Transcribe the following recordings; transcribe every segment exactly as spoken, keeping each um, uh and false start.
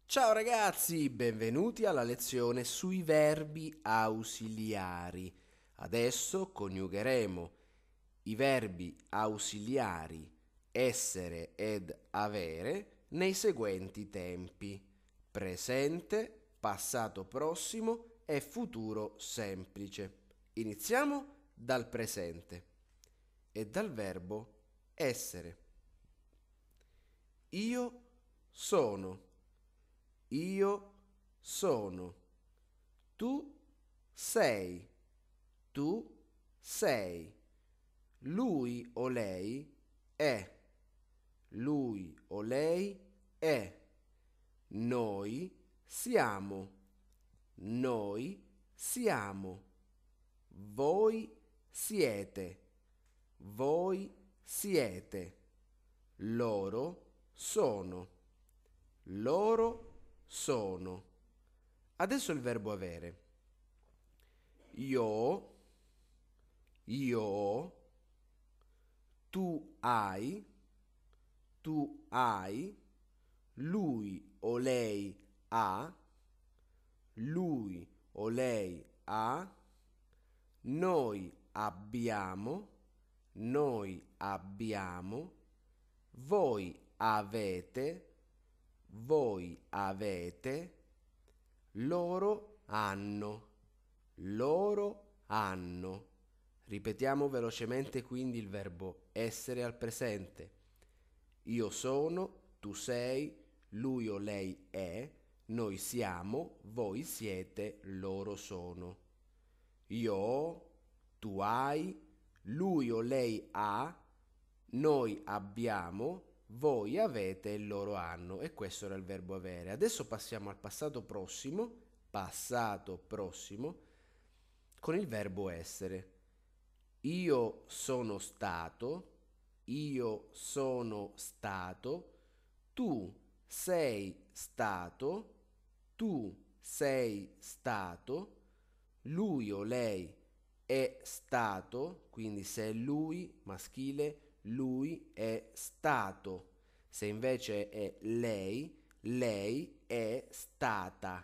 Ciao ragazzi, benvenuti alla lezione sui verbi ausiliari. Adesso coniugheremo i verbi ausiliari essere ed avere nei seguenti tempi: presente, passato prossimo e futuro semplice. Iniziamo dal presente e dal verbo essere. Io sono. Io sono. Tu sei. Tu sei. Lui o lei è. Lui o lei è. Noi siamo. Noi siamo. Voi siete. Voi siete. Loro sono. Loro sono. Adesso il verbo avere. Io, io ho, tu hai, tu hai, lui o lei ha, lui o lei ha, noi abbiamo, noi abbiamo, voi avete, voi avete, loro hanno, loro hanno. Ripetiamo velocemente quindi il verbo essere al presente. Io sono, tu sei, lui o lei è, noi siamo, voi siete, loro sono. Io ho, tu hai, lui o lei ha, noi abbiamo, voi avete e loro hanno. E questo era il verbo avere. Adesso passiamo al passato prossimo, passato prossimo, con il verbo essere. Io sono stato, io sono stato, tu sei stato, tu sei stato, lui o lei è stato, quindi se è lui, maschile, lui è stato. Se invece è lei, lei è stata.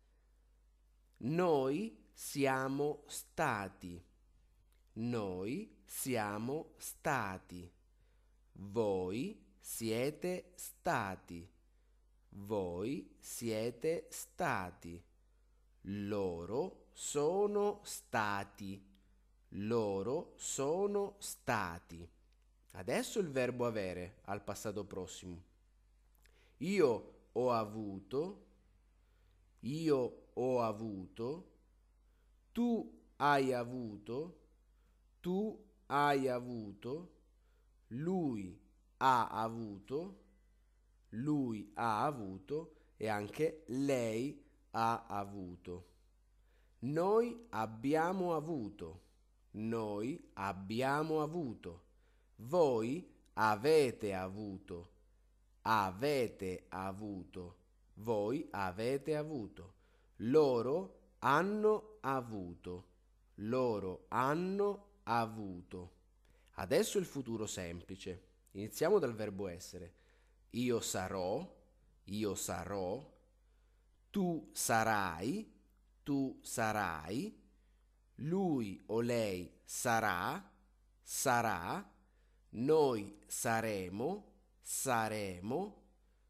Noi siamo stati. Noi siamo stati. Voi siete stati. Voi siete stati. Loro sono stati. Loro sono stati. Adesso il verbo avere al passato prossimo. Io ho avuto, io ho avuto, tu hai avuto, tu hai avuto, lui ha avuto, lui ha avuto e anche lei ha avuto. Noi abbiamo avuto, noi abbiamo avuto, voi avete avuto, avete avuto, voi avete avuto, loro hanno avuto, loro hanno avuto. Adesso il futuro semplice. Iniziamo dal verbo essere. Io sarò, io sarò, tu sarai, tu sarai, lui o lei sarà, sarà, noi saremo, saremo,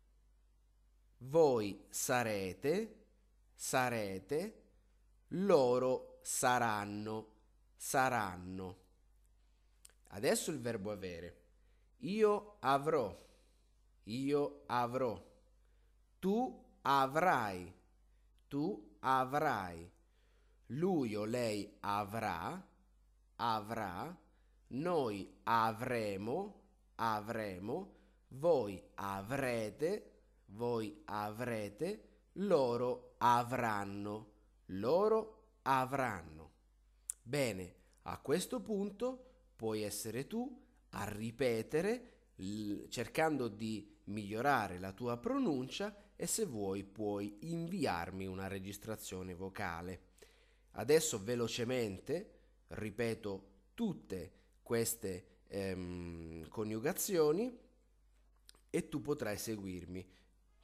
voi sarete, sarete, loro saranno, saranno. Adesso il verbo avere. Io avrò, io avrò, tu avrai, tu avrai, lui o lei avrà, avrà, noi avremo, avremo, voi avrete, voi avrete, loro avranno, loro avranno. Bene, a questo punto puoi essere tu a ripetere l- cercando di migliorare la tua pronuncia e se vuoi puoi inviarmi una registrazione vocale. Adesso velocemente ripeto tutte queste ehm, coniugazioni e tu potrai seguirmi.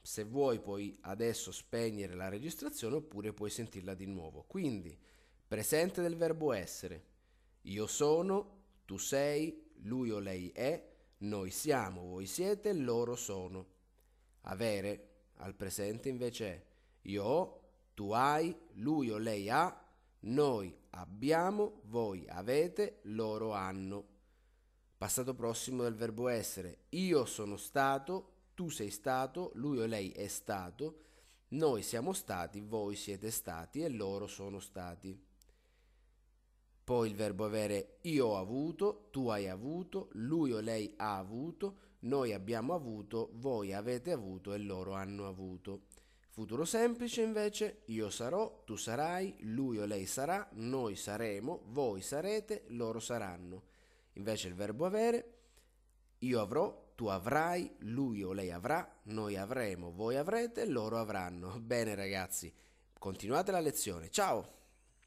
Se vuoi puoi adesso spegnere la registrazione oppure puoi sentirla di nuovo. Quindi, presente del verbo essere. Io sono, tu sei, lui o lei è, noi siamo, voi siete, loro sono. Avere al presente invece è io ho, tu hai, lui o lei ha, noi abbiamo, voi avete, loro hanno. Passato prossimo del verbo essere. Io sono stato, tu sei stato, lui o lei è stato, noi siamo stati, voi siete stati e loro sono stati. Poi il verbo avere. Io ho avuto, tu hai avuto, lui o lei ha avuto, noi abbiamo avuto, voi avete avuto e loro hanno avuto. Futuro semplice invece. Io sarò, tu sarai, lui o lei sarà, noi saremo, voi sarete, loro saranno. Invece il verbo avere, io avrò, tu avrai, lui o lei avrà, noi avremo, voi avrete, loro avranno. Bene ragazzi, continuate la lezione. Ciao!